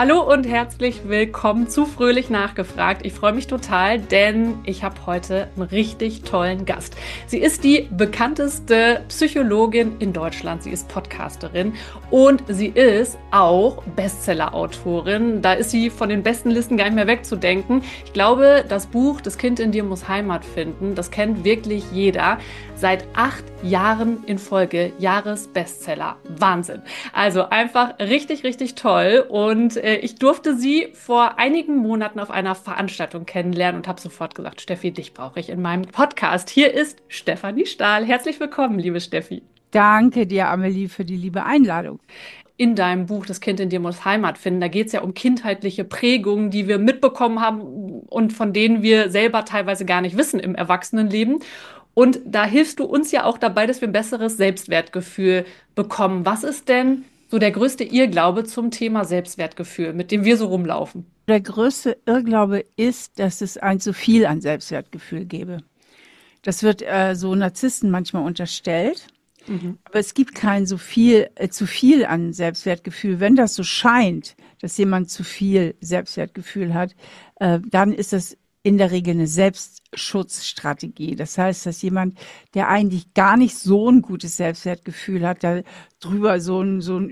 Hallo und herzlich willkommen zu Fröhlich nachgefragt. Ich freue mich total, denn ich habe heute einen richtig tollen Gast. Sie ist die bekannteste Psychologin in Deutschland. Sie ist Podcasterin und sie ist auch Bestseller-Autorin. Da ist sie von den besten Listen gar nicht mehr wegzudenken. Ich glaube, das Buch Das Kind in dir muss Heimat finden, das kennt wirklich jeder. Seit 8 Jahren in Folge Jahresbestseller. Wahnsinn. Also einfach richtig, richtig toll. Und ich durfte sie vor einigen Monaten auf einer Veranstaltung kennenlernen und habe sofort gesagt, Steffi, dich brauche ich in meinem Podcast. Hier ist Stefanie Stahl. Herzlich willkommen, liebe Steffi. Danke dir, Amelie, für die liebe Einladung. In deinem Buch Das Kind in dir muss Heimat finden, da geht es ja um kindheitliche Prägungen, die wir mitbekommen haben und von denen wir selber teilweise gar nicht wissen im Erwachsenenleben. Und da hilfst du uns ja auch dabei, dass wir ein besseres Selbstwertgefühl bekommen. Was ist denn so der größte Irrglaube zum Thema Selbstwertgefühl, mit dem wir so rumlaufen? Der größte Irrglaube ist, dass es ein zu viel an Selbstwertgefühl gäbe. Das wird so Narzissten manchmal unterstellt. Aber es gibt kein zu viel an Selbstwertgefühl. Wenn das so scheint, dass jemand zu viel Selbstwertgefühl hat, dann ist das in der Regel eine Selbstschutzstrategie. Das heißt, dass jemand, der eigentlich gar nicht so ein gutes Selbstwertgefühl hat, da drüber so ein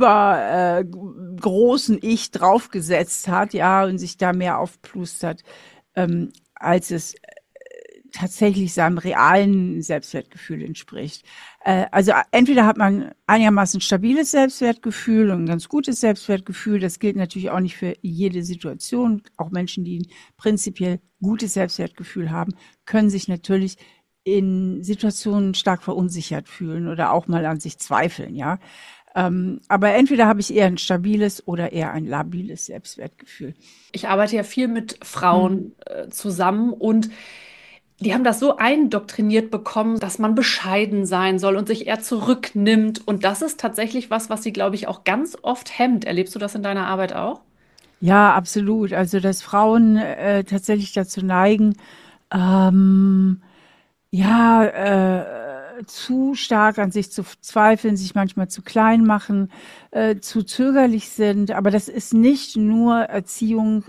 übergroßen Ich draufgesetzt hat, ja, und sich da mehr aufplustert, als es tatsächlich seinem realen Selbstwertgefühl entspricht. Also entweder hat man einigermaßen stabiles Selbstwertgefühl und ein ganz gutes Selbstwertgefühl. Das gilt natürlich auch nicht für jede Situation. Auch Menschen, die ein prinzipiell gutes Selbstwertgefühl haben, können sich natürlich in Situationen stark verunsichert fühlen oder auch mal an sich zweifeln, ja. Aber entweder habe ich eher ein stabiles oder eher ein labiles Selbstwertgefühl. Ich arbeite ja viel mit Frauen zusammen und die haben das so eindoktriniert bekommen, dass man bescheiden sein soll und sich eher zurücknimmt. Und das ist tatsächlich was sie, glaube ich, auch ganz oft hemmt. Erlebst du das in deiner Arbeit auch? Ja, absolut. Also, dass Frauen tatsächlich dazu neigen, ähm, zu stark an sich zu zweifeln, sich manchmal zu klein machen, zu zögerlich sind. Aber das ist nicht nur Erziehung.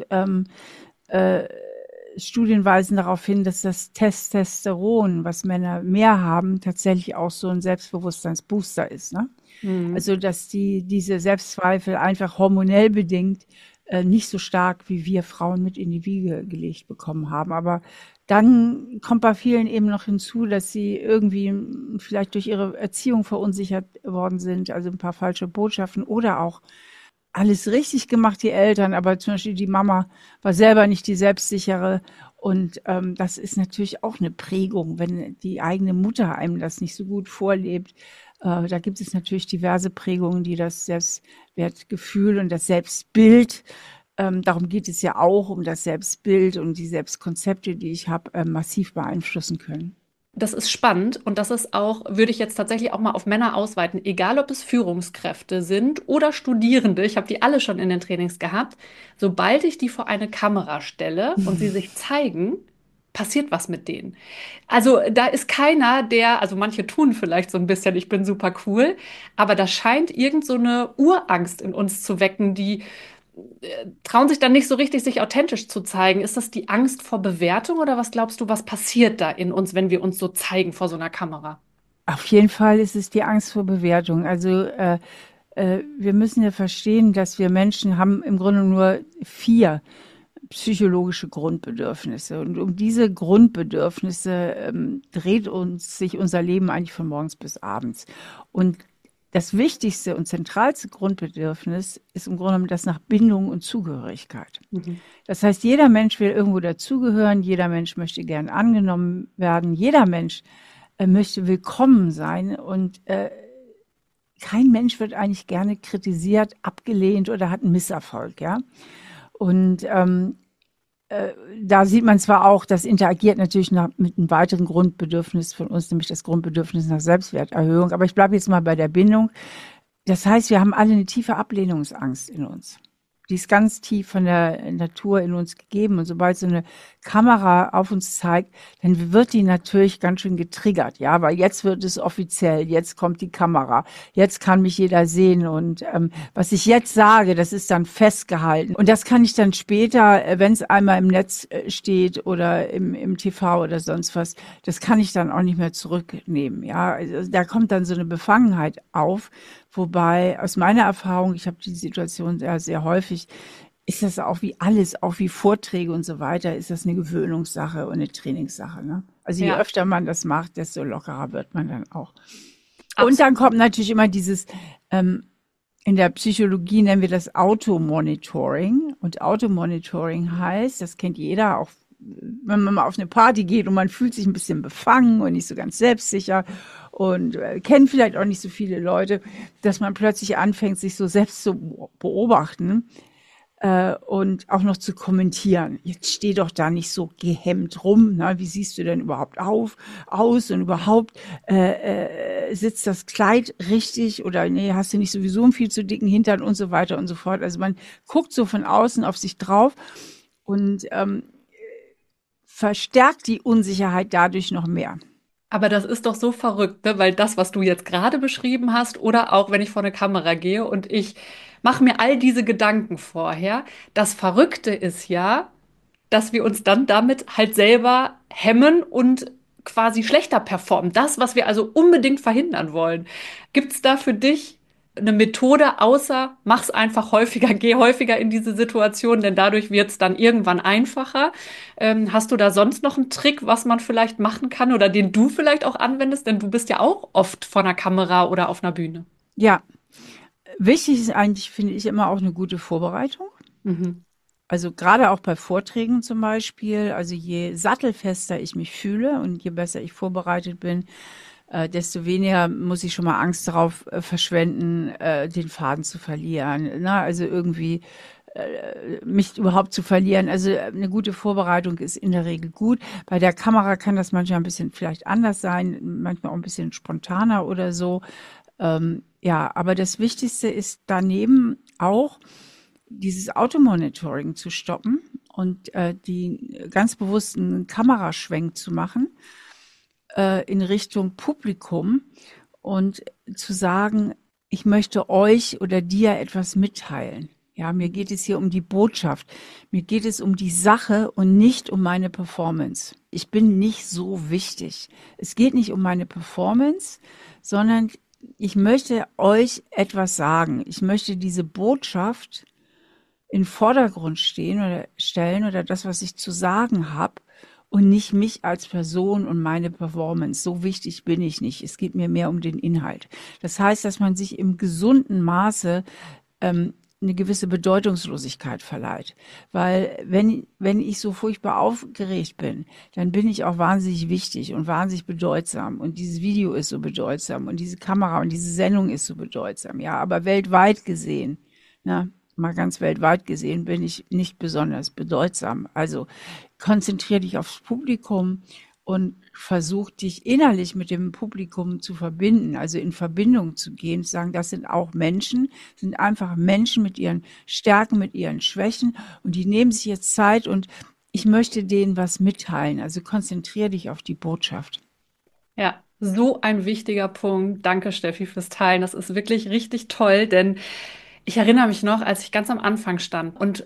Äh, Studien weisen darauf hin, dass das Testosteron, was Männer mehr haben, tatsächlich auch so ein Selbstbewusstseinsbooster ist, ne? Mhm. Also, dass diese Selbstzweifel einfach hormonell bedingt nicht so stark wie wir Frauen mit in die Wiege gelegt bekommen haben. Aber dann kommt bei vielen eben noch hinzu, dass sie irgendwie vielleicht durch ihre Erziehung verunsichert worden sind, also ein paar falsche Botschaften oder auch alles richtig gemacht, die Eltern, aber zum Beispiel die Mama war selber nicht die Selbstsichere. Und das ist natürlich auch eine Prägung, wenn die eigene Mutter einem das nicht so gut vorlebt. Da gibt es natürlich diverse Prägungen, die das Selbstwertgefühl und das Selbstbild, darum geht es ja auch, um das Selbstbild und die Selbstkonzepte, die ich habe, massiv beeinflussen können. Das ist spannend und das ist auch, würde ich jetzt tatsächlich auch mal auf Männer ausweiten, egal ob es Führungskräfte sind oder Studierende, ich habe die alle schon in den Trainings gehabt, sobald ich die vor eine Kamera stelle und sie sich zeigen, passiert was mit denen. Also da ist keiner, also manche tun vielleicht so ein bisschen, ich bin super cool, aber da scheint irgend so eine Urangst in uns zu wecken, die trauen sich dann nicht so richtig, sich authentisch zu zeigen. Ist das die Angst vor Bewertung oder was glaubst du, was passiert da in uns, wenn wir uns so zeigen vor so einer Kamera? Auf jeden Fall ist es die Angst vor Bewertung. Also wir müssen ja verstehen, dass wir Menschen haben im Grunde nur 4 psychologische Grundbedürfnisse. Und um diese Grundbedürfnisse dreht sich unser Leben eigentlich von morgens bis abends. Und das wichtigste und zentralste Grundbedürfnis ist im Grunde genommen das nach Bindung und Zugehörigkeit. Mhm. Das heißt, jeder Mensch will irgendwo dazugehören, jeder Mensch möchte gern angenommen werden, jeder Mensch möchte willkommen sein und kein Mensch wird eigentlich gerne kritisiert, abgelehnt oder hat einen Misserfolg, ja. Und da sieht man zwar auch, das interagiert natürlich mit einem weiteren Grundbedürfnis von uns, nämlich das Grundbedürfnis nach Selbstwerterhöhung. Aber ich bleibe jetzt mal bei der Bindung. Das heißt, wir haben alle eine tiefe Ablehnungsangst in uns. Die ist ganz tief von der Natur in uns gegeben. Und sobald so eine Kamera auf uns zeigt, dann wird die natürlich ganz schön getriggert. Ja, weil jetzt wird es offiziell. Jetzt kommt die Kamera. Jetzt kann mich jeder sehen. Und was ich jetzt sage, das ist dann festgehalten. Und das kann ich dann später, wenn es einmal im Netz steht oder im TV oder sonst was, das kann ich dann auch nicht mehr zurücknehmen. Ja, also da kommt dann so eine Befangenheit auf. Wobei aus meiner Erfahrung, ich habe die Situation sehr häufig, ist das auch wie alles, auch wie Vorträge und so weiter, ist das eine Gewöhnungssache und eine Trainingssache. Ne? Also je öfter man das macht, desto lockerer wird man dann auch. Und dann kommt natürlich immer dieses, in der Psychologie nennen wir das Automonitoring. Und Automonitoring heißt, das kennt jeder, auch wenn man mal auf eine Party geht und man fühlt sich ein bisschen befangen und nicht so ganz selbstsicher und kennt vielleicht auch nicht so viele Leute, dass man plötzlich anfängt, sich so selbst zu beobachten und auch noch zu kommentieren. Jetzt steh doch da nicht so gehemmt rum. Na, wie siehst du denn überhaupt aus und überhaupt sitzt das Kleid richtig oder nee, hast du nicht sowieso einen viel zu dicken Hintern und so weiter und so fort. Also man guckt so von außen auf sich drauf und verstärkt die Unsicherheit dadurch noch mehr. Aber das ist doch so verrückt, ne? Weil das, was du jetzt gerade beschrieben hast, oder auch wenn ich vor eine Kamera gehe und ich mache mir all diese Gedanken vorher, das Verrückte ist ja, dass wir uns dann damit halt selber hemmen und quasi schlechter performen. Das, was wir also unbedingt verhindern wollen. Gibt es da für dich eine Methode, außer mach's einfach häufiger, geh häufiger in diese Situation, denn dadurch wird es dann irgendwann einfacher. Hast du da sonst noch einen Trick, was man vielleicht machen kann oder den du vielleicht auch anwendest? Denn du bist ja auch oft vor einer Kamera oder auf einer Bühne. Ja, wichtig ist eigentlich, finde ich, immer auch eine gute Vorbereitung. Mhm. Also gerade auch bei Vorträgen zum Beispiel, also je sattelfester ich mich fühle und je besser ich vorbereitet bin, desto weniger muss ich schon mal Angst darauf verschwenden, den Faden zu verlieren. Na, also irgendwie mich überhaupt zu verlieren. Also eine gute Vorbereitung ist in der Regel gut. Bei der Kamera kann das manchmal ein bisschen vielleicht anders sein, manchmal auch ein bisschen spontaner oder so. Ja, aber das Wichtigste ist daneben auch, dieses Automonitoring zu stoppen und die ganz bewussten Kameraschwenk zu machen in Richtung Publikum und zu sagen, ich möchte euch oder dir etwas mitteilen. Ja, mir geht es hier um die Botschaft. Mir geht es um die Sache und nicht um meine Performance. Ich bin nicht so wichtig. Es geht nicht um meine Performance, sondern ich möchte euch etwas sagen. Ich möchte diese Botschaft in den Vordergrund stellen oder das, was ich zu sagen habe und nicht mich als Person und meine Performance. So wichtig bin ich nicht. Es geht mir mehr um den Inhalt. Das heißt, dass man sich im gesunden Maße eine gewisse Bedeutungslosigkeit verleiht. Weil wenn ich so furchtbar aufgeregt bin, dann bin ich auch wahnsinnig wichtig und wahnsinnig bedeutsam. Und dieses Video ist so bedeutsam und diese Kamera und diese Sendung ist so bedeutsam. Ja, aber weltweit gesehen, na, mal ganz weltweit gesehen, bin ich nicht besonders bedeutsam. Also konzentriere dich aufs Publikum und versuch dich innerlich mit dem Publikum zu verbinden, also in Verbindung zu gehen, zu sagen, das sind auch Menschen, sind einfach Menschen mit ihren Stärken, mit ihren Schwächen und die nehmen sich jetzt Zeit und ich möchte denen was mitteilen. Also konzentriere dich auf die Botschaft. Ja, so ein wichtiger Punkt. Danke, Steffi, fürs Teilen. Das ist wirklich richtig toll, denn ich erinnere mich noch, als ich ganz am Anfang stand und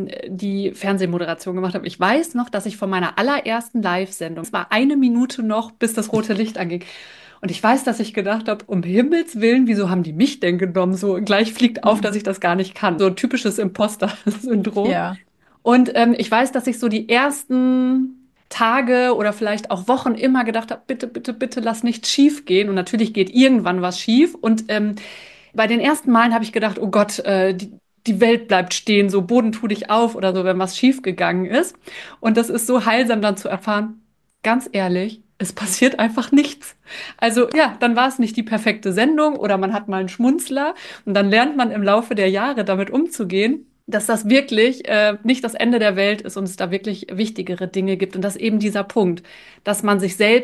die Fernsehmoderation gemacht habe. Ich weiß noch, dass ich von meiner allerersten Live-Sendung, es war 1 Minute noch, bis das rote Licht anging. Und ich weiß, dass ich gedacht habe, um Himmels Willen, wieso haben die mich denn genommen? So gleich fliegt auf, dass ich das gar nicht kann. So ein typisches Imposter-Syndrom. Ja. Und ich weiß, dass ich so die ersten Tage oder vielleicht auch Wochen immer gedacht habe, bitte, bitte, bitte lass nichts schief gehen. Und natürlich geht irgendwann was schief. Und bei den ersten Malen habe ich gedacht, oh Gott, die Welt bleibt stehen, so Boden tu dich auf oder so, wenn was schief gegangen ist. Und das ist so heilsam dann zu erfahren, ganz ehrlich, es passiert einfach nichts. Also ja, dann war es nicht die perfekte Sendung oder man hat mal einen Schmunzler und dann lernt man im Laufe der Jahre damit umzugehen, dass das wirklich nicht das Ende der Welt ist und es da wirklich wichtigere Dinge gibt. Und das eben dieser Punkt, dass man sich selbst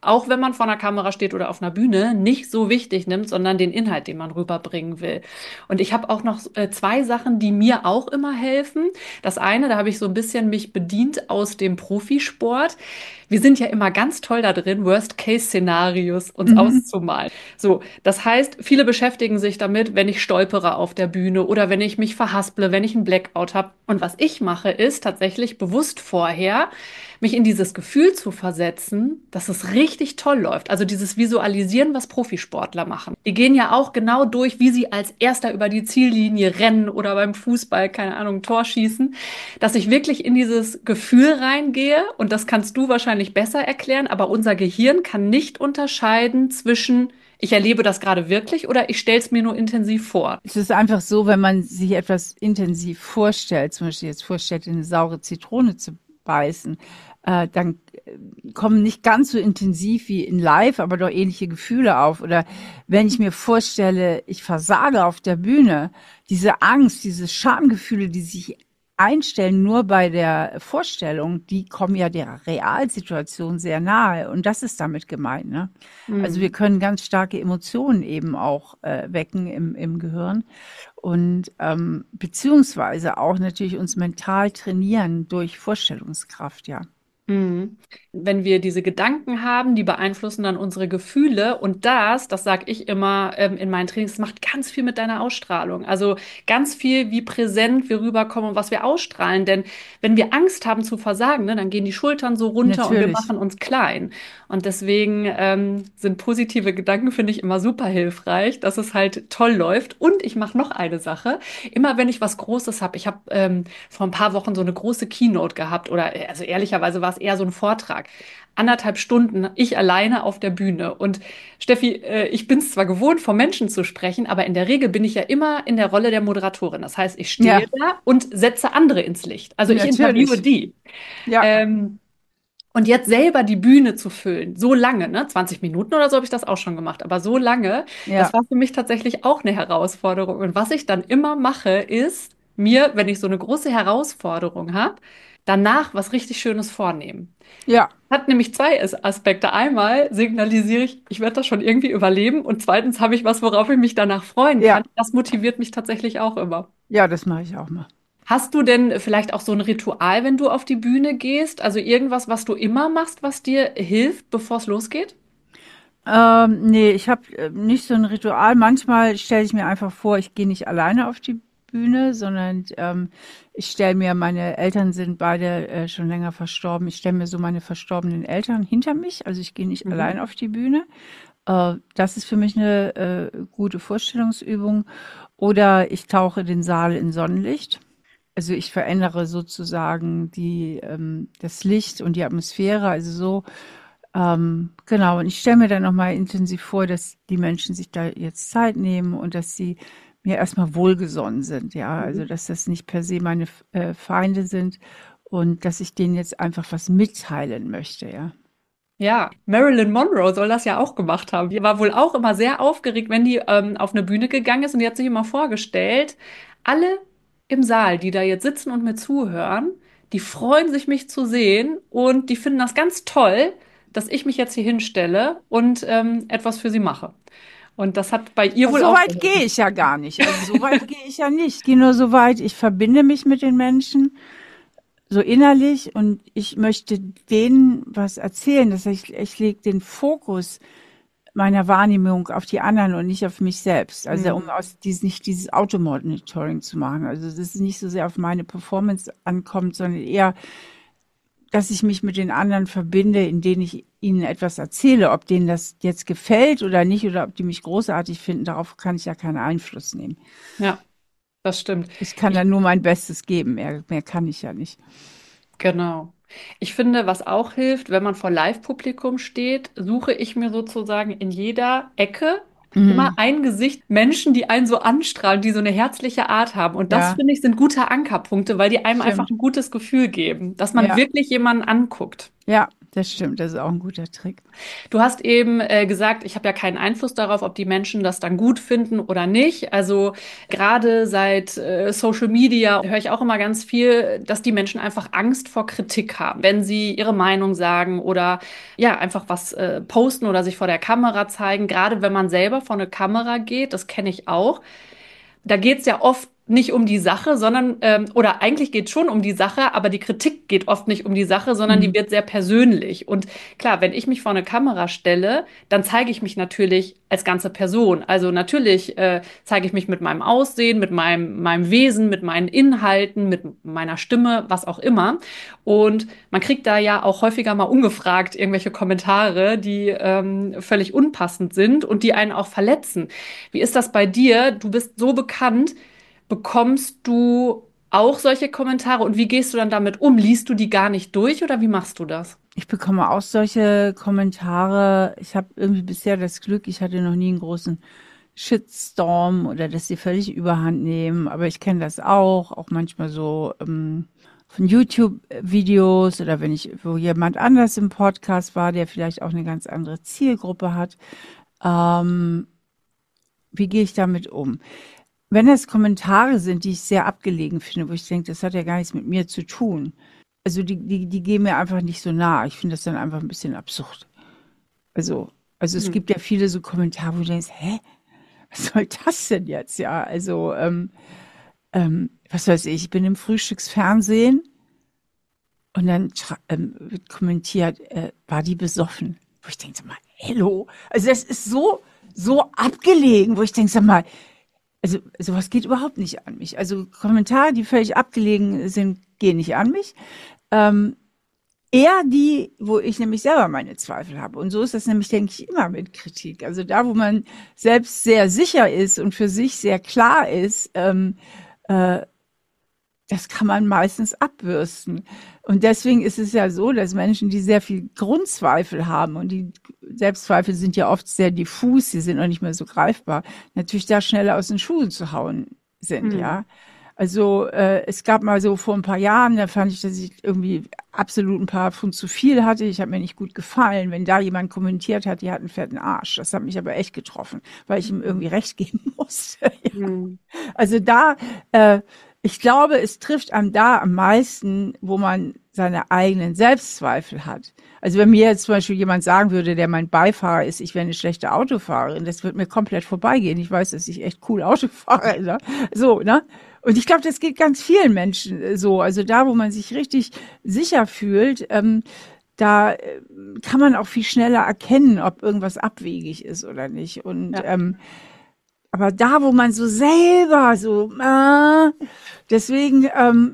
auch wenn man vor einer Kamera steht oder auf einer Bühne, nicht so wichtig nimmt, sondern den Inhalt, den man rüberbringen will. Und ich habe auch noch zwei Sachen, die mir auch immer helfen. Das eine, da habe ich so ein bisschen mich bedient aus dem Profisport. Wir sind ja immer ganz toll da drin, Worst-Case-Szenarios uns Mhm. auszumalen. So, das heißt, viele beschäftigen sich damit, wenn ich stolpere auf der Bühne oder wenn ich mich verhasple, wenn ich einen Blackout habe. Und was ich mache, ist tatsächlich bewusst vorher, mich in dieses Gefühl zu versetzen, dass es richtig toll läuft. Also dieses Visualisieren, was Profisportler machen. Die gehen ja auch genau durch, wie sie als Erster über die Ziellinie rennen oder beim Fußball, keine Ahnung, ein Tor schießen, dass ich wirklich in dieses Gefühl reingehe. Und das kannst du wahrscheinlich besser erklären, aber unser Gehirn kann nicht unterscheiden zwischen ich erlebe das gerade wirklich oder ich stelle es mir nur intensiv vor. Es ist einfach so, wenn man sich etwas intensiv vorstellt, zum Beispiel jetzt vorstellt, in eine saure Zitrone zu beißen, dann kommen nicht ganz so intensiv wie in Live, aber doch ähnliche Gefühle auf. Oder wenn ich mir vorstelle, ich versage auf der Bühne, diese Angst, diese Schamgefühle, die sich einstellen nur bei der Vorstellung, die kommen ja der Realsituation sehr nahe. Und das ist damit gemeint, ne? Also wir Hm. können ganz starke Emotionen eben auch wecken im Gehirn und beziehungsweise auch natürlich uns mental trainieren durch Vorstellungskraft, ja. Mhm. Wenn wir diese Gedanken haben, die beeinflussen dann unsere Gefühle und das sage ich immer in meinen Trainings, das macht ganz viel mit deiner Ausstrahlung. Also ganz viel, wie präsent wir rüberkommen und was wir ausstrahlen. Denn wenn wir Angst haben zu versagen, ne, dann gehen die Schultern so runter und wir Natürlich. machen uns klein. Und deswegen sind positive Gedanken, finde ich, immer super hilfreich, dass es halt toll läuft. Und ich mache noch eine Sache. Immer wenn ich was Großes habe, ich habe vor ein paar Wochen so eine große Keynote gehabt oder also ehrlicherweise war es eher so ein Vortrag. 1,5 Stunden, ich alleine auf der Bühne. Und Steffi, ich bin es zwar gewohnt, vor Menschen zu sprechen, aber in der Regel bin ich ja immer in der Rolle der Moderatorin. Das heißt, ich stehe Ja, da und setze andere ins Licht. Also ich interviewe natürlich. die. Ja, Ähm, und jetzt selber die Bühne zu füllen, so lange, ne, 20 Minuten oder so habe ich das auch schon gemacht, aber so lange, das ja. war für mich tatsächlich auch eine Herausforderung. Und was ich dann immer mache, ist mir, wenn ich so eine große Herausforderung habe, danach was richtig Schönes vornehmen. Ja, Hat nämlich zwei Aspekte. Einmal signalisiere ich, ich werde das schon irgendwie überleben. Und zweitens habe ich was, worauf ich mich danach freuen ja, kann. Das motiviert mich tatsächlich auch immer. ja, das mache ich auch mal. Hast du denn vielleicht auch so ein Ritual, wenn du auf die Bühne gehst? Also irgendwas, was du immer machst, was dir hilft, bevor es losgeht? Nee, ich habe nicht so ein Ritual. Manchmal stelle ich mir einfach vor, ich gehe nicht alleine auf die Bühne, sondern ich stelle mir, meine Eltern sind beide schon länger verstorben. Ich stelle mir so meine verstorbenen Eltern hinter mich. Also ich gehe nicht Mhm. allein auf die Bühne. Das ist für mich eine gute Vorstellungsübung. Oder ich tauche den Saal in Sonnenlicht. Also ich verändere sozusagen das Licht und die Atmosphäre. Also so, genau. Und ich stelle mir dann nochmal intensiv vor, dass die Menschen sich da jetzt Zeit nehmen und dass sie mir erstmal wohlgesonnen sind. Ja, also Mhm. dass das nicht per se meine Feinde sind und dass ich denen jetzt einfach was mitteilen möchte. Ja. Ja, Marilyn Monroe soll das ja auch gemacht haben. Die war wohl auch immer sehr aufgeregt, wenn die auf eine Bühne gegangen ist und die hat sich immer vorgestellt, alle im Saal, die da jetzt sitzen und mir zuhören, die freuen sich, mich zu sehen und die finden das ganz toll, dass ich mich jetzt hier hinstelle und etwas für sie mache. Und das hat bei ihr wohl So auch weit gehe geholfen. ich ja gar nicht. Also so weit gehe ich ja nicht. Ich gehe nur so weit, ich verbinde mich mit den Menschen so innerlich und ich möchte denen was erzählen. Das heißt, ich lege den Fokus meiner Wahrnehmung auf die anderen und nicht auf mich selbst. Also um Hm. nicht dieses Automonitoring zu machen. Also dass es nicht so sehr auf meine Performance ankommt, sondern eher, dass ich mich mit den anderen verbinde, indem ich ihnen etwas erzähle. Ob denen das jetzt gefällt oder nicht oder ob die mich großartig finden, darauf kann ich ja keinen Einfluss nehmen. Ja, das stimmt. Ich kann Ich da nur mein Bestes geben. Mehr kann ich ja nicht. Genau. Ich finde, was auch hilft, wenn man vor Live-Publikum steht, suche ich mir sozusagen in jeder Ecke immer Mhm. ein Gesicht, Menschen, die einen so anstrahlen, die so eine herzliche Art haben. Und das, Ja, finde ich, sind gute Ankerpunkte, weil die einem einfach stimmt. ein gutes Gefühl geben, dass man Ja, wirklich jemanden anguckt. ja. das stimmt. Das ist auch ein guter Trick. Du hast eben gesagt, ich habe ja keinen Einfluss darauf, ob die Menschen das dann gut finden oder nicht. Also gerade seit Social Media höre ich auch immer ganz viel, dass die Menschen einfach Angst vor Kritik haben, wenn sie ihre Meinung sagen oder ja, einfach was posten oder sich vor der Kamera zeigen. Gerade wenn man selber vor eine Kamera geht, das kenne ich auch. Da geht's ja oft nicht um die Sache, sondern, oder eigentlich geht's schon um die Sache, aber die Kritik geht oft nicht um die Sache, sondern die Mhm. wird sehr persönlich. Und klar, wenn ich mich vor eine Kamera stelle, dann zeige ich mich natürlich als ganze Person. Also natürlich zeige ich mich mit meinem Aussehen, mit meinem Wesen, mit meinen Inhalten, mit meiner Stimme, was auch immer. Und man kriegt da ja auch häufiger mal ungefragt irgendwelche Kommentare, die völlig unpassend sind und die einen auch verletzen. Wie ist das bei dir? Du bist so bekannt. Bekommst du auch solche Kommentare und wie gehst du dann damit um? Liest du die gar nicht durch oder wie machst du das? Ich bekomme auch solche Kommentare. Ich habe irgendwie bisher das Glück, ich hatte noch nie einen großen Shitstorm oder dass sie völlig überhand nehmen. Aber ich kenne das auch manchmal so von YouTube-Videos oder wenn wo jemand anders im Podcast war, der vielleicht auch eine ganz andere Zielgruppe hat. Ähm, Wie gehe ich damit um? Wenn es Kommentare sind, die ich sehr abgelegen finde, wo ich denke, das hat ja gar nichts mit mir zu tun. Also die gehen mir einfach nicht so nah. Ich finde das dann einfach ein bisschen absurd. Also es Hm. gibt ja viele so Kommentare, wo du denkst, hä, was soll das denn jetzt? Ja, also was weiß ich bin im Frühstücksfernsehen und dann wird kommentiert, war die besoffen? Wo ich denke, sag mal, hello. Also das ist so abgelegen, wo ich denke, sag mal, also sowas geht überhaupt nicht an mich. Also Kommentare, die völlig abgelegen sind, gehen nicht an mich. Ähm, Eher die, wo ich nämlich selber meine Zweifel habe. Und so ist das nämlich, denke ich, immer mit Kritik. Also da, wo man selbst sehr sicher ist und für sich sehr klar ist, äh, das kann man meistens abbürsten. Und deswegen ist es ja so, dass Menschen, die sehr viel Grundzweifel haben und die Selbstzweifel sind ja oft sehr diffus, sie sind auch nicht mehr so greifbar, natürlich da schneller aus den Schuhen zu hauen sind, Hm. ja. Also es gab mal so vor ein paar Jahren, da fand ich, dass ich irgendwie absolut ein paar Pfund zu viel hatte. Ich habe mir nicht gut gefallen, wenn da jemand kommentiert hat, die hat einen fetten Arsch. Das hat mich aber echt getroffen, weil ich ihm irgendwie recht geben musste. Ja. Hm. Also ich glaube, es trifft einem da am meisten, wo man seine eigenen Selbstzweifel hat. Also wenn mir jetzt zum Beispiel jemand sagen würde, der mein Beifahrer ist, ich wäre eine schlechte Autofahrerin, das wird mir komplett vorbeigehen. Ich weiß, dass ich echt cool Auto fahre. Ne? So, ne? Und ich glaube, das geht ganz vielen Menschen so. Also da, wo man sich richtig sicher fühlt, da kann man auch viel schneller erkennen, ob irgendwas abwegig ist oder nicht. Und Ja. aber da, wo man so selber so, deswegen,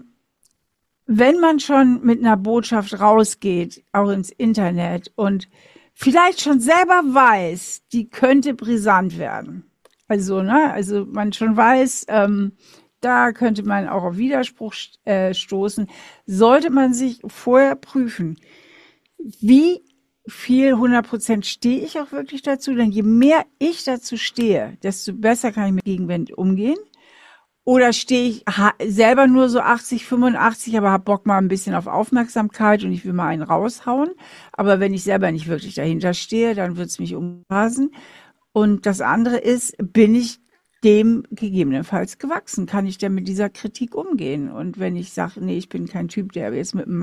wenn man schon mit einer Botschaft rausgeht, auch ins Internet und vielleicht schon selber weiß, die könnte brisant werden. Also, ne, also man schon weiß, da könnte man auch auf Widerspruch stoßen, sollte man sich vorher prüfen, wie viel 100% stehe ich auch wirklich dazu, denn je mehr ich dazu stehe, desto besser kann ich mit Gegenwind umgehen. Oder stehe ich selber nur so 80, 85, aber hab Bock mal ein bisschen auf Aufmerksamkeit und ich will mal einen raushauen. Aber wenn ich selber nicht wirklich dahinter stehe, dann wird's mich umrasen. Und das andere ist, bin ich dem gegebenenfalls gewachsen? Kann ich denn mit dieser Kritik umgehen? Und wenn ich sage, nee, ich bin kein Typ, der jetzt mit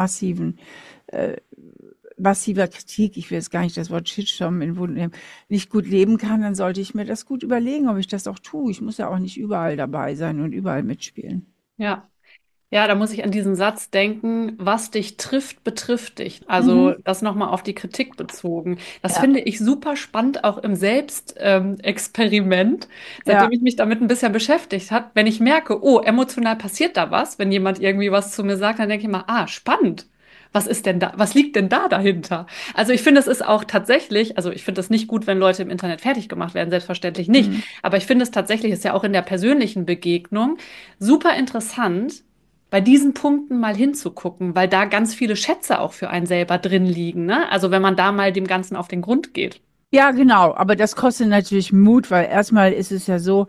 massiver Kritik, ich will jetzt gar nicht das Wort Shitstorm in den Mund nehmen, nicht gut leben kann, dann sollte ich mir das gut überlegen, ob ich das auch tue. Ich muss ja auch nicht überall dabei sein und überall mitspielen. Ja. Ja, da muss ich an diesen Satz denken, was dich trifft, betrifft dich. Also Mhm. das nochmal auf die Kritik bezogen. Das Ja, finde ich super spannend, auch im Selbstexperiment, seitdem ja. ich mich damit ein bisschen beschäftigt habe. Wenn ich merke, oh, emotional passiert da was, wenn jemand irgendwie was zu mir sagt, dann denke ich mal, ah, spannend. Was ist denn da, was liegt denn da dahinter? Also ich finde, es ist auch tatsächlich, also ich finde es nicht gut, wenn Leute im Internet fertig gemacht werden, selbstverständlich nicht. Mhm. Aber ich finde es tatsächlich, ist ja auch in der persönlichen Begegnung super interessant, bei diesen Punkten mal hinzugucken, weil da ganz viele Schätze auch für einen selber drin liegen, ne? Also wenn man da mal dem Ganzen auf den Grund geht. Ja, genau. Aber das kostet natürlich Mut, weil erstmal ist es ja so,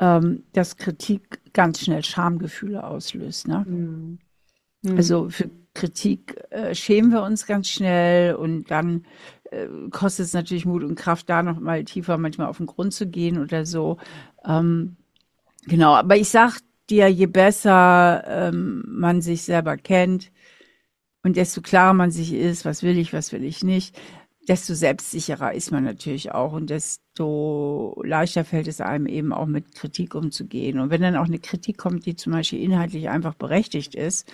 dass Kritik ganz schnell Schamgefühle auslöst, ne? Hm. Hm. Also für Kritik schämen wir uns ganz schnell und dann kostet es natürlich Mut und Kraft, da noch mal tiefer manchmal auf den Grund zu gehen oder so. Genau, aber ich sag dir, je besser man sich selber kennt und desto klarer man sich ist, was will ich nicht, desto selbstsicherer ist man natürlich auch und desto leichter fällt es einem eben auch mit Kritik umzugehen. Und wenn dann auch eine Kritik kommt, die zum Beispiel inhaltlich einfach berechtigt ist,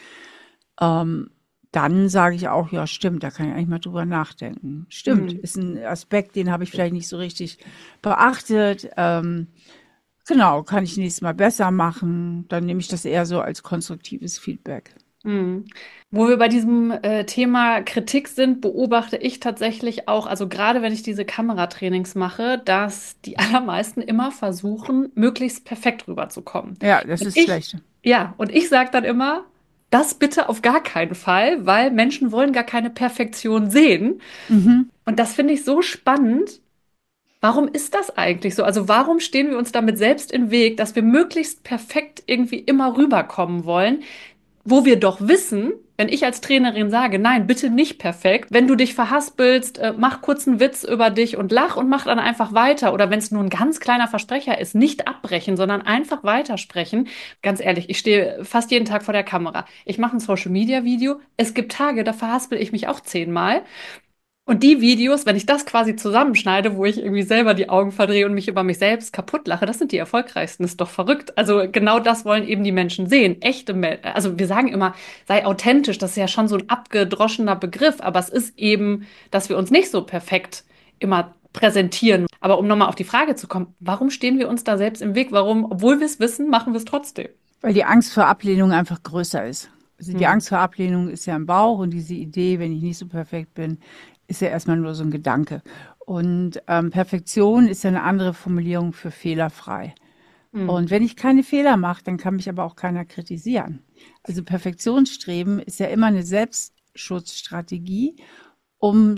dann sage ich auch, ja, stimmt, da kann ich eigentlich mal drüber nachdenken. Stimmt, ist ein Aspekt, den habe ich vielleicht nicht so richtig beachtet. Genau, kann ich nächstes Mal besser machen. Dann nehme ich das eher so als konstruktives Feedback. Mhm. Wo wir bei diesem Thema Kritik sind, beobachte ich tatsächlich auch, also gerade wenn ich diese Kameratrainings mache, dass die allermeisten immer versuchen, möglichst perfekt rüberzukommen. Ja, das Und ist schlecht. und ich sage dann immer, das bitte auf gar keinen Fall, weil Menschen wollen gar keine Perfektion sehen. Mhm. Und das finde ich so spannend. Warum ist das eigentlich so? Also warum stehen wir uns damit selbst im Weg, dass wir möglichst perfekt irgendwie immer rüberkommen wollen? Wo wir doch wissen, wenn ich als Trainerin sage, nein, bitte nicht perfekt, wenn du dich verhaspelst, mach kurz einen Witz über dich und lach und mach dann einfach weiter. Oder wenn es nur ein ganz kleiner Versprecher ist, nicht abbrechen, sondern einfach weitersprechen. Ganz ehrlich, ich stehe fast jeden Tag vor der Kamera. Ich mache ein Social-Media-Video. Es gibt Tage, da verhaspel ich mich auch 10-mal. Und die Videos, wenn ich das quasi zusammenschneide, wo ich irgendwie selber die Augen verdrehe und mich über mich selbst kaputt lache, das sind die erfolgreichsten. Das ist doch verrückt. Also genau das wollen eben die Menschen sehen. Also wir sagen immer, sei authentisch. Das ist ja schon so ein abgedroschener Begriff, aber es ist eben, dass wir uns nicht so perfekt immer präsentieren. Aber um nochmal auf die Frage zu kommen, warum stehen wir uns da selbst im Weg? Warum, obwohl wir es wissen, machen wir es trotzdem? Weil die Angst vor Ablehnung einfach größer ist. Also die Hm. Angst vor Ablehnung ist ja im Bauch und diese Idee, wenn ich nicht so perfekt bin, ist ja erstmal nur so ein Gedanke. Und Perfektion ist ja eine andere Formulierung für fehlerfrei. Hm. Und wenn ich keine Fehler mache, dann kann mich aber auch keiner kritisieren. Also Perfektionsstreben ist ja immer eine Selbstschutzstrategie, um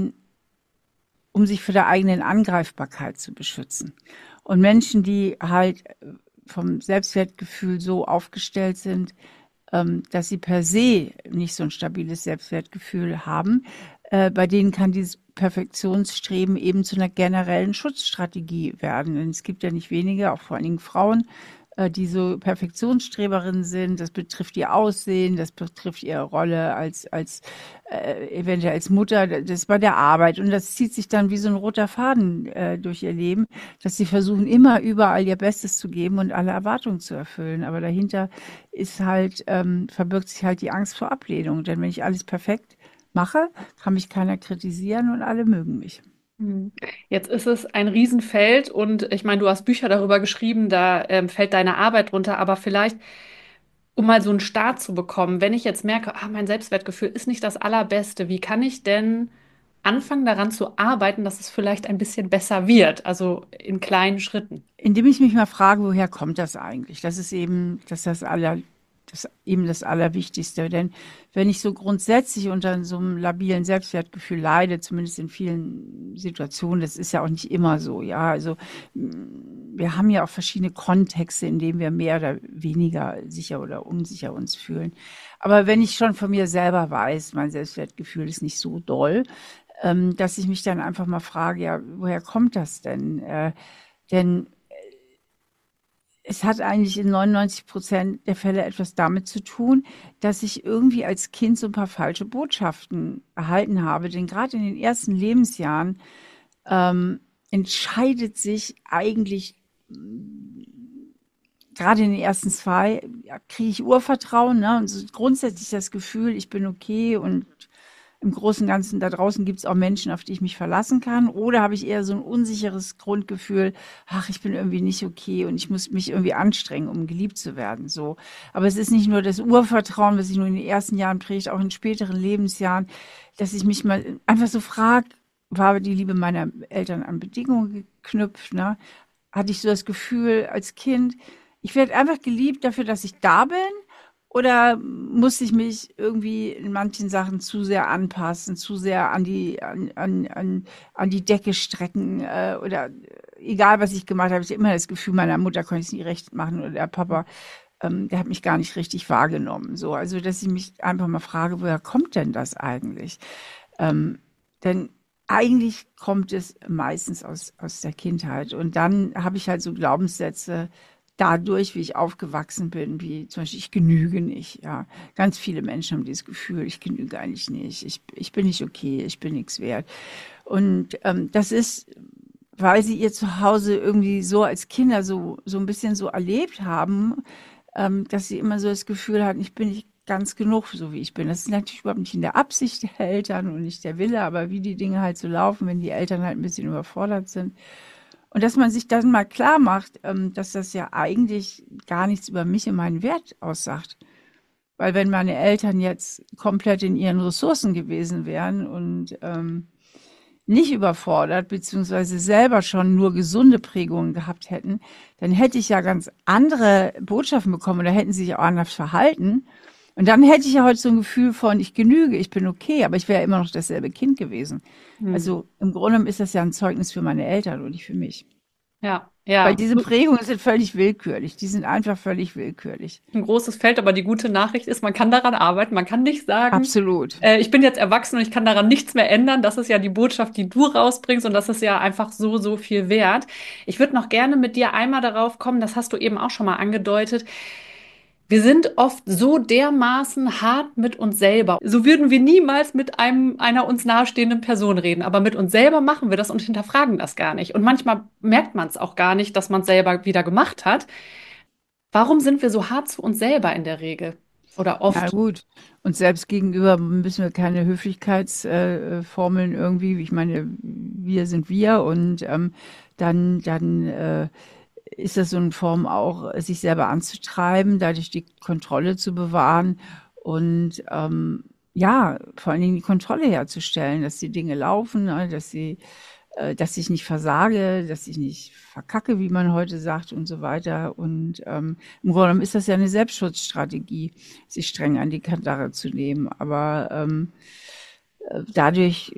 sich vor der eigenen Angreifbarkeit zu beschützen. Und Menschen, die halt vom Selbstwertgefühl so aufgestellt sind, dass sie per se nicht so ein stabiles Selbstwertgefühl haben, bei denen kann dieses Perfektionsstreben eben zu einer generellen Schutzstrategie werden. Denn es gibt ja nicht wenige, auch vor allen Dingen Frauen, die so Perfektionsstreberinnen sind. Das betrifft ihr Aussehen, das betrifft ihre Rolle als eventuell als Mutter, das bei der Arbeit. Und das zieht sich dann wie so ein roter Faden durch ihr Leben, dass sie versuchen, immer überall ihr Bestes zu geben und alle Erwartungen zu erfüllen. Aber dahinter ist halt, verbirgt sich halt die Angst vor Ablehnung. Denn wenn ich alles perfekt mache, kann mich keiner kritisieren und alle mögen mich. Jetzt ist es ein Riesenfeld und ich meine, du hast Bücher darüber geschrieben, da fällt deine Arbeit drunter, aber vielleicht, um mal so einen Start zu bekommen, wenn ich jetzt merke, mein Selbstwertgefühl ist nicht das Allerbeste, wie kann ich denn anfangen daran zu arbeiten, dass es vielleicht ein bisschen besser wird, also in kleinen Schritten? Indem ich mich mal frage, woher kommt das eigentlich? Das ist eben das Allerwichtigste. Denn wenn ich so grundsätzlich unter so einem labilen Selbstwertgefühl leide, zumindest in vielen Situationen, das ist ja auch nicht immer so, ja. Also wir haben ja auch verschiedene Kontexte, in denen wir mehr oder weniger sicher oder unsicher uns fühlen. Aber wenn ich schon von mir selber weiß, mein Selbstwertgefühl ist nicht so doll, dass ich mich dann einfach mal frage, ja, woher kommt das denn? Denn es hat eigentlich in 99% der Fälle etwas damit zu tun, dass ich irgendwie als Kind so ein paar falsche Botschaften erhalten habe. Denn gerade in den ersten Lebensjahren entscheidet sich eigentlich, gerade in den ersten 2, ja, kriege ich Urvertrauen, ne? Und so grundsätzlich das Gefühl, ich bin okay und im Großen und Ganzen da draußen gibt es auch Menschen, auf die ich mich verlassen kann. Oder habe ich eher so ein unsicheres Grundgefühl, ach, ich bin irgendwie nicht okay und ich muss mich irgendwie anstrengen, um geliebt zu werden. So. Aber es ist nicht nur das Urvertrauen, was sich nur in den ersten Jahren prägt, auch in späteren Lebensjahren, dass ich mich mal einfach so frage, war die Liebe meiner Eltern an Bedingungen geknüpft, ne? Hatte ich so das Gefühl als Kind, ich werde einfach geliebt dafür, dass ich da bin? Oder muss ich mich irgendwie in manchen Sachen zu sehr anpassen, zu sehr an die Decke strecken, oder egal was ich gemacht habe, ich habe immer das Gefühl, meiner Mutter konnte ich es nie recht machen oder der Papa. der hat mich gar nicht richtig wahrgenommen. So, also dass ich mich einfach mal frage, woher kommt denn das eigentlich? Denn eigentlich kommt es meistens aus der Kindheit. Und dann habe ich halt so Glaubenssätze dadurch, wie ich aufgewachsen bin, wie zum Beispiel, ich genüge nicht. Ja, ganz viele Menschen haben dieses Gefühl, ich genüge eigentlich nicht. Ich bin nicht okay, ich bin nichts wert. Und das ist, weil sie ihr Zuhause irgendwie so als Kinder so ein bisschen so erlebt haben, dass sie immer so das Gefühl hatten, ich bin nicht ganz genug, so wie ich bin. Das ist natürlich überhaupt nicht in der Absicht der Eltern und nicht der Wille, aber wie die Dinge halt so laufen, wenn die Eltern halt ein bisschen überfordert sind. Und dass man sich dann mal klar macht, dass das ja eigentlich gar nichts über mich und meinen Wert aussagt. Weil wenn meine Eltern jetzt komplett in ihren Ressourcen gewesen wären und nicht überfordert, beziehungsweise selber schon nur gesunde Prägungen gehabt hätten, dann hätte ich ja ganz andere Botschaften bekommen oder hätten sie sich auch anders verhalten. Und dann hätte ich ja heute so ein Gefühl von, ich genüge, ich bin okay, aber ich wäre immer noch dasselbe Kind gewesen. Hm. Also im Grunde genommen ist das ja ein Zeugnis für meine Eltern und nicht für mich. Ja, Weil ja. diese Prägungen sind völlig willkürlich. Die sind einfach völlig willkürlich. Ein großes Feld, aber die gute Nachricht ist, man kann daran arbeiten. Man kann nicht sagen, Absolut. ich bin jetzt erwachsen und ich kann daran nichts mehr ändern. Das ist ja die Botschaft, die du rausbringst und das ist ja einfach so, so viel wert. Ich würde noch gerne mit dir einmal darauf kommen, das hast du eben auch schon mal angedeutet. Wir sind oft so dermaßen hart mit uns selber. So würden wir niemals mit einer uns nahestehenden Person reden. Aber mit uns selber machen wir das und hinterfragen das gar nicht. Und manchmal merkt man es auch gar nicht, dass man es selber wieder gemacht hat. Warum sind wir so hart zu uns selber in der Regel? Oder Na oft? gut. Und selbst gegenüber müssen wir keine Höflichkeitsformeln irgendwie. Ich meine, wir sind wir und dann ist das so eine Form auch, sich selber anzutreiben, dadurch die Kontrolle zu bewahren und ja, vor allen Dingen die Kontrolle herzustellen, dass die Dinge laufen, ne, dass ich nicht versage, dass ich nicht verkacke, wie man heute sagt und so weiter. Und im Grunde genommen ist das ja eine Selbstschutzstrategie, sich streng an die Kandare zu nehmen. Aber dadurch,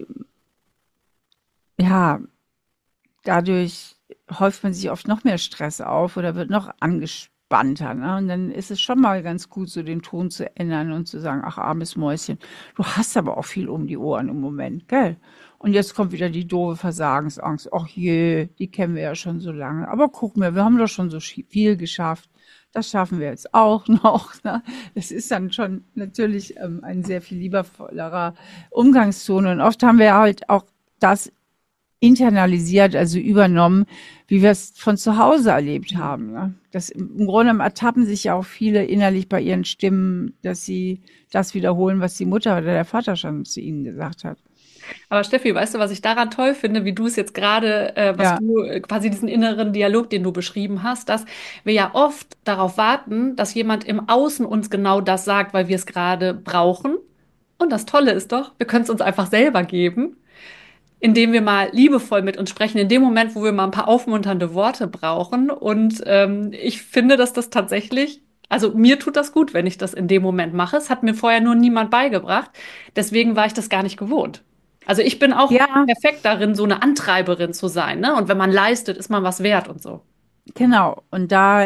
ja, dadurch häuft man sich oft noch mehr Stress auf oder wird noch angespannter. Ne? Und dann ist es schon mal ganz gut, so den Ton zu ändern und zu sagen, ach, armes Mäuschen, du hast aber auch viel um die Ohren im Moment, gell? Und jetzt kommt wieder die doofe Versagensangst. Ach je, die kennen wir ja schon so lange. Aber guck mal, wir haben doch schon so viel geschafft. Das schaffen wir jetzt auch noch. Ne? Das ist dann schon natürlich ein sehr viel liebevollerer Umgangston. Und oft haben wir halt auch das internalisiert, also übernommen, wie wir es von zu Hause erlebt haben. Ne? Das, im Grunde genommen ertappen sich ja auch viele innerlich bei ihren Stimmen, dass sie das wiederholen, was die Mutter oder der Vater schon zu ihnen gesagt hat. Aber Steffi, weißt du, was ich daran toll finde, wie du es jetzt gerade, was Ja, du quasi diesen inneren Dialog, den du beschrieben hast, dass wir ja oft darauf warten, dass jemand im Außen uns genau das sagt, weil wir es gerade brauchen. Und das Tolle ist doch, wir können es uns einfach selber geben, indem wir mal liebevoll mit uns sprechen, in dem Moment, wo wir mal ein paar aufmunternde Worte brauchen. Und ich finde, dass das tatsächlich, also mir tut das gut, wenn ich das in dem Moment mache. Es hat mir vorher nur niemand beigebracht. Deswegen war ich das gar nicht gewohnt. Also ich bin auch ja, perfekt darin, so eine Antreiberin zu sein, ne? Und wenn man leistet, ist man was wert und so. genau. Und da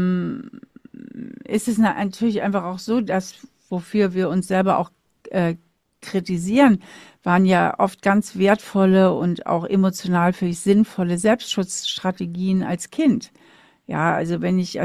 ist es natürlich einfach auch so, dass wofür wir uns selber auch äh, kritisieren, waren ja oft ganz wertvolle und auch emotional völlig sinnvolle Selbstschutzstrategien als Kind. Ja, also wenn ich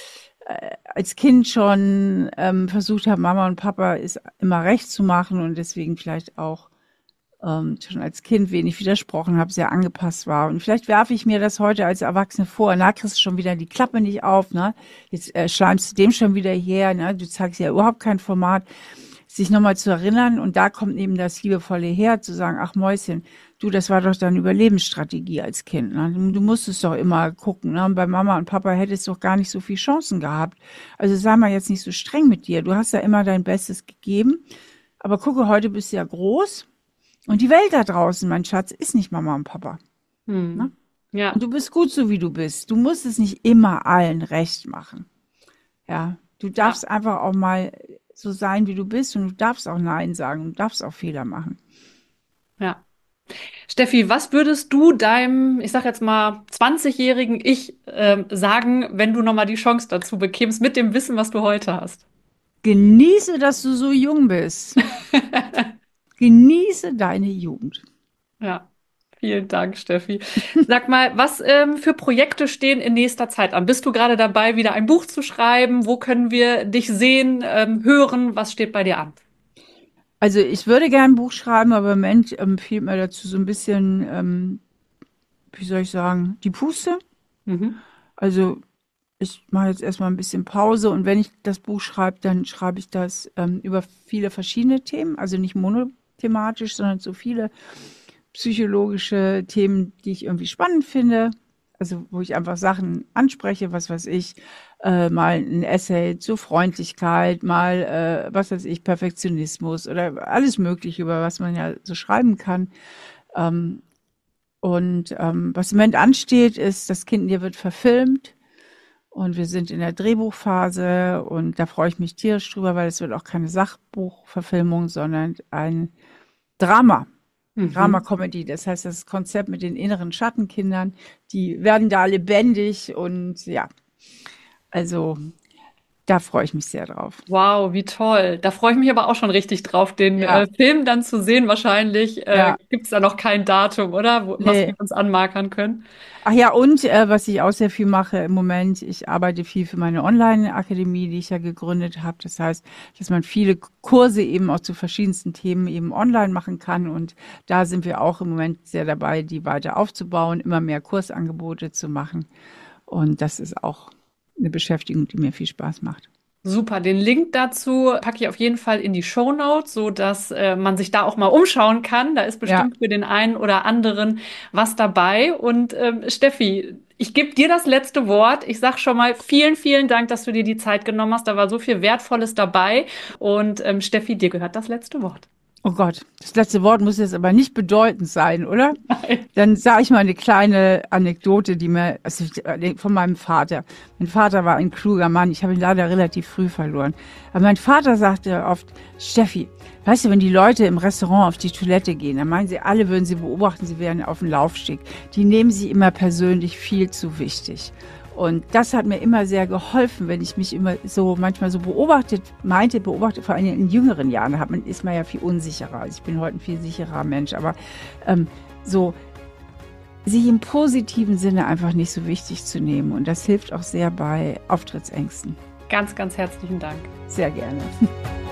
als Kind schon versucht habe, Mama und Papa ist immer recht zu machen und deswegen vielleicht auch schon als Kind wenig widersprochen habe, sehr angepasst war. Und vielleicht werfe ich mir das heute als Erwachsene vor. Na, kriegst du schon wieder die Klappe nicht auf, ne? Jetzt schleimst du dem schon wieder her, ne? Du zeigst ja überhaupt kein Format. Sich nochmal zu erinnern und da kommt eben das Liebevolle her, zu sagen, ach Mäuschen, du, das war doch deine Überlebensstrategie als Kind. Ne? Du musstest doch immer gucken. Ne? Und bei Mama und Papa hättest du doch gar nicht so viel Chancen gehabt. Also sei mal jetzt nicht so streng mit dir. Du hast ja immer dein Bestes gegeben. Aber gucke, heute bist du ja groß. Und die Welt da draußen, mein Schatz, ist nicht Mama und Papa. Ne? Hm. Ja, Und du bist gut so, wie du bist. Du musst es nicht immer allen recht machen. Ja, du ja, darfst einfach auch mal so sein, wie du bist und du darfst auch Nein sagen und du darfst auch Fehler machen. ja. Steffi, was würdest du deinem, ich sag jetzt mal, 20-jährigen Ich sagen, wenn du nochmal die Chance dazu bekämst, mit dem Wissen, was du heute hast? Genieße, dass du so jung bist. Genieße deine Jugend. Ja, vielen Dank, Steffi. Sag mal, was für Projekte stehen in nächster Zeit an? Bist du gerade dabei, wieder ein Buch zu schreiben? Wo können wir dich sehen, hören? Was steht bei dir an? Also ich würde gern ein Buch schreiben, aber im Moment fehlt mir dazu so ein bisschen, wie soll ich sagen, die Puste. Mhm. Also ich mache jetzt erstmal ein bisschen Pause und wenn ich das Buch schreibe, dann schreibe ich das über viele verschiedene Themen, also nicht monothematisch, sondern so viele psychologische Themen, die ich irgendwie spannend finde. Also wo ich einfach Sachen anspreche, was weiß ich, mal ein Essay zur Freundlichkeit, mal, was weiß ich, Perfektionismus oder alles Mögliche, über was man ja so schreiben kann. Ähm, was im Moment ansteht, ist, das Kind in dir wird verfilmt. Und wir sind in der Drehbuchphase und da freue ich mich tierisch drüber, weil es wird auch keine Sachbuchverfilmung, sondern ein Drama. Mhm. Drama-Comedy. Das heißt, das Konzept mit den inneren Schattenkindern, die werden da lebendig und ja, also da freue ich mich sehr drauf. Wow, wie toll. Da freue ich mich aber auch schon richtig drauf, den Ja, Film dann zu sehen. Wahrscheinlich ja, gibt es da noch kein Datum, oder? Was wir nee. uns anmarkern können. Ach ja, und was ich auch sehr viel mache im Moment, ich arbeite viel für meine Online-Akademie, die ich ja gegründet habe. Das heißt, dass man viele Kurse eben auch zu verschiedensten Themen eben online machen kann. Und da sind wir auch im Moment sehr dabei, die weiter aufzubauen, immer mehr Kursangebote zu machen. Und das ist auch eine Beschäftigung, die mir viel Spaß macht. Super, den Link dazu packe ich auf jeden Fall in die Shownotes, so dass man sich da auch mal umschauen kann. Da ist Ja, bestimmt für den einen oder anderen was dabei. Und Steffi, ich gebe dir das letzte Wort. Ich sage schon mal vielen, vielen Dank, dass du dir die Zeit genommen hast. Da war so viel Wertvolles dabei. Und Steffi, dir gehört das letzte Wort. oh Gott, das letzte Wort muss jetzt aber nicht bedeutend sein, oder? Nein. Dann sage ich mal eine kleine Anekdote, von meinem Vater. Mein Vater war ein kluger Mann. Ich habe ihn leider relativ früh verloren. Aber mein Vater sagte oft, Steffi, weißt du, wenn die Leute im Restaurant auf die Toilette gehen, dann meinen sie, alle würden sie beobachten, sie wären auf dem Laufsteg. Die nehmen sie immer persönlich viel zu wichtig. Und das hat mir immer sehr geholfen, wenn ich mich immer so manchmal so beobachtet, vor allem in jüngeren Jahren, ist man ja viel unsicherer. Also ich bin heute ein viel sicherer Mensch, aber so sich im positiven Sinne einfach nicht so wichtig zu nehmen. Und das hilft auch sehr bei Auftrittsängsten. Ganz, ganz herzlichen Dank. Sehr gerne.